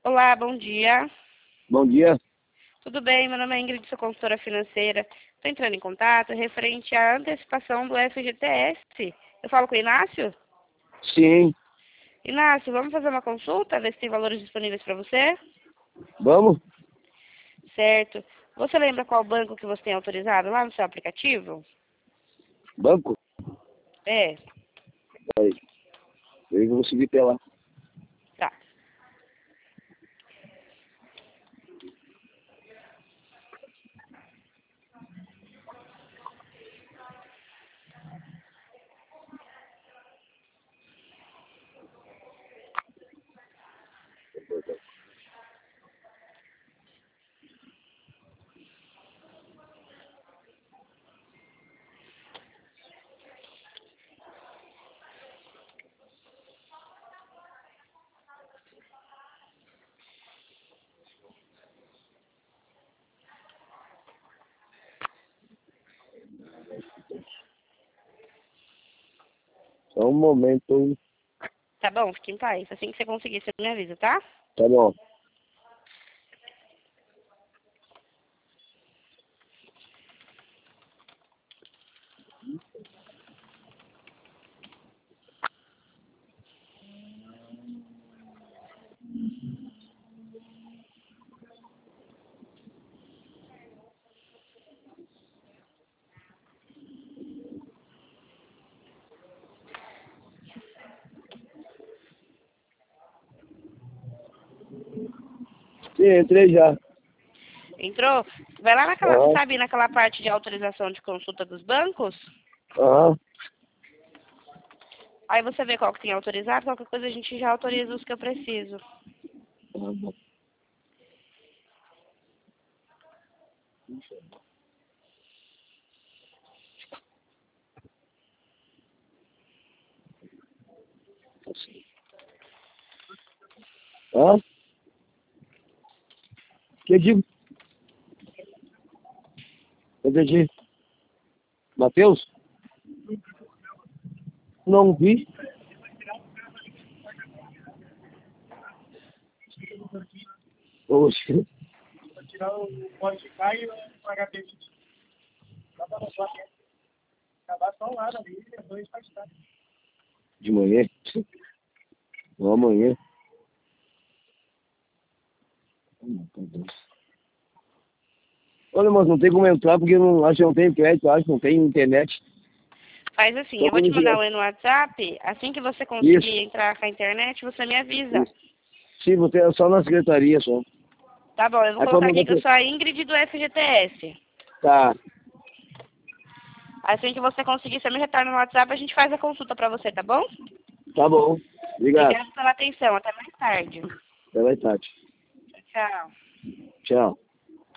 Olá, bom dia. Bom dia. Tudo bem? Meu nome é Ingrid, sou consultora financeira. Estou entrando em contato referente à antecipação do FGTS. Eu falo com o Inácio? Sim. Inácio, vamos fazer uma consulta, ver se tem valores disponíveis para você? Vamos? Certo. Você lembra qual banco que você tem autorizado lá no seu aplicativo? Banco? É, Aí. Eu vou subir pela lá. tá. Só um momento. Tá bom, fique em paz. Assim que você conseguir, você me avisa, tá? Tá bom. Sim, entrei já. Entrou? Vai lá naquela, Aham. sabe, naquela parte de autorização de consulta dos bancos? Aham. Aí você vê qual que tem autorizado, qualquer coisa a gente já autoriza os que eu preciso. Hã? Que digo? Entendi. Matheus? Não vi. Oxe. Tirar o modificar e o HD. Dá pra mostrar aqui. Acabar só um lado ali, depois faz tarde. De manhã? Não, amanhã. Olha, mas não tem como entrar porque não, acho que não tem crédito, acho que não tem internet. Faz assim, Só eu vou te quando mandar tiver. um no WhatsApp, assim que você Isso, conseguir entrar com a internet, você me avisa. isso. Sim, vou ter só na secretaria só. Tá bom, eu vou Aí colocar quando aqui eu que eu sou a Ingrid do FGTS. Tá, Assim que você conseguir, você me retorna no WhatsApp, a gente faz a consulta pra você, tá bom? tá bom. Obrigado. Obrigada pela atenção, até mais tarde. Até mais tarde. Tchau. Tchau.